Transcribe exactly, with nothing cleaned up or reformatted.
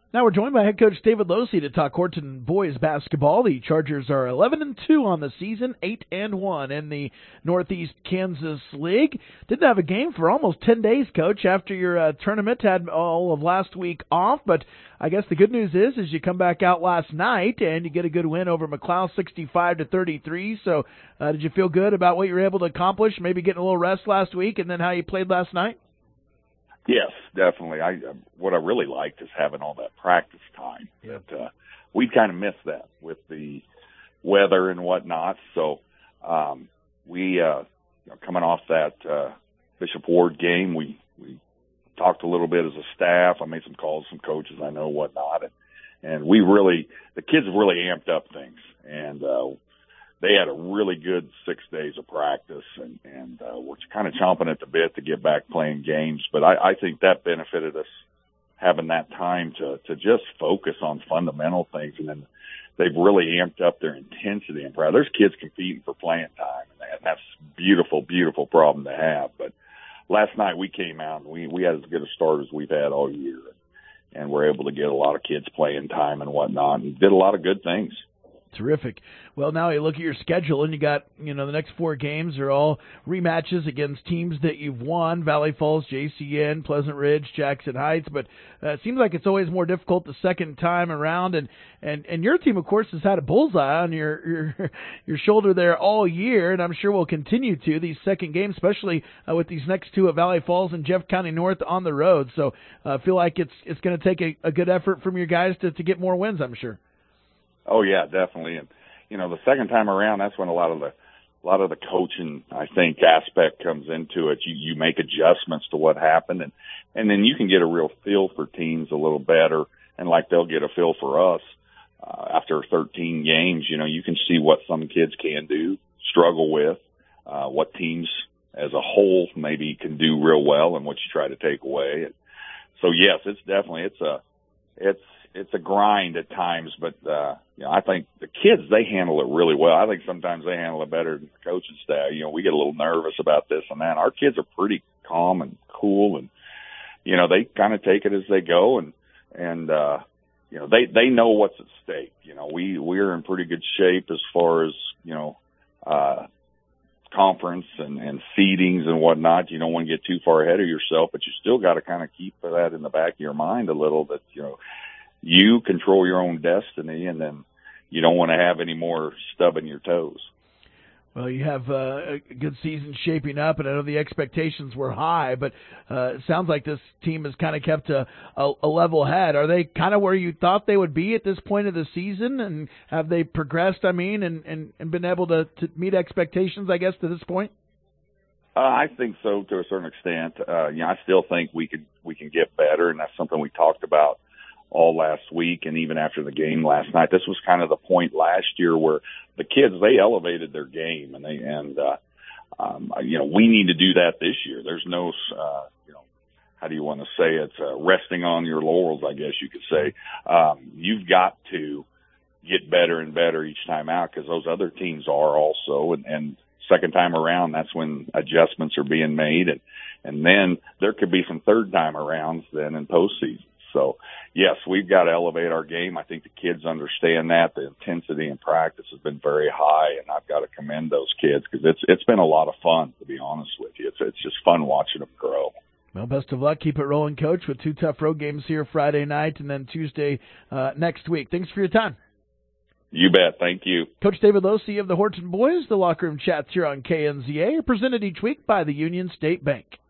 Now we're joined by head coach David Losey to talk Horton boys basketball. The Chargers are eleven and two on the season, eight and one in the Northeast Kansas League. Didn't have a game for almost ten days, Coach, after your uh, tournament. Had all of last week off, but I guess the good news is, is you come back out last night and you get a good win over McLeod, sixty-five to thirty-three. So, uh, did you feel good about what you were able to accomplish? Maybe getting a little rest last week, and then how you played last night? Yes, definitely. I what I really liked is having all that practice time. Yep. But, uh, we kind of missed that with the weather and whatnot. So um, we, uh, you know, coming off that uh, Bishop Ward game, we we talked a little bit as a staff. I made some calls to some coaches I know, whatnot, and and we really the kids really amped up things, and uh, they had a really good six days of practice, and, and uh, we're kind of chomping at the bit to get back playing games. But I, I think that benefited us having that time to, to just focus on fundamental things. And then they've really amped up their intensity and pride. There's kids competing for playing time, and that's a beautiful, beautiful problem to have. But last night we came out and we, we had as good a start as we've had all year. And we're able to get a lot of kids playing time and whatnot, and did a lot of good things. Terrific. Well, now you look at your schedule, and you got, you know, the next four games are all rematches against teams that you've won: Valley Falls, J C N, Pleasant Ridge, Jackson Heights. But uh, it seems like it's always more difficult the second time around. And, and, and your team, of course, has had a bullseye on your, your your shoulder there all year, and I'm sure will continue to these second games, especially uh, with these next two at Valley Falls and Jeff County North on the road. So I uh, feel like it's it's going to take a, a good effort from your guys to, to get more wins, I'm sure. Oh yeah, definitely. And you know, the second time around, that's when a lot of the a lot of the coaching, I think, aspect comes into it. You you make adjustments to what happened, and and then you can get a real feel for teams a little better, and like they'll get a feel for us uh, after thirteen games. You know, you can see what some kids can do, struggle with, uh, what teams as a whole maybe can do real well, and what you try to take away. And so yes, it's definitely it's a it's it's a grind at times, but, uh, you know, I think the kids, they handle it really well. I think sometimes they handle it better than the coaching staff. You know, we get a little nervous about this and that. Our kids are pretty calm and cool, and, you know, they kind of take it as they go, and, and, uh, you know, they, they know what's at stake. You know, we, we're in pretty good shape as far as, you know, uh, conference and, and seedings and whatnot. You don't want to get too far ahead of yourself, but you still got to kind of keep that in the back of your mind a little, that, you know, you control your own destiny, and then you don't want to have any more stubbing your toes. Well, you have uh, a good season shaping up, and I know the expectations were high, but uh, it sounds like this team has kind of kept a, a, a level head. Are they kind of where you thought they would be at this point of the season, and have they progressed, I mean, and, and, and been able to, to meet expectations, I guess, to this point? Uh, I think so, to a certain extent. Uh, you know, I still think we could we can get better, and that's something we talked about all last week, and even after the game last night. This was kind of the point last year where the kids, they elevated their game, and they and uh, um, you know, we need to do that this year. There's no uh, you know, how do you want to say it? Uh, resting on your laurels, I guess you could say. Um, you've got to get better and better each time out, because those other teams are also, and, and second time around, that's when adjustments are being made, and and then there could be some third time arounds then in postseason. So, yes, we've got to elevate our game. I think the kids understand that. The intensity in practice has been very high, and I've got to commend those kids, because it's it's been a lot of fun, to be honest with you. It's it's just fun watching them grow. Well, best of luck. Keep it rolling, Coach, with two tough road games here Friday night and then Tuesday uh, next week. Thanks for your time. You bet. Thank you. Coach David Losey of the Horton Boys. The Locker Room Chats here on K N Z A are presented each week by the Union State Bank.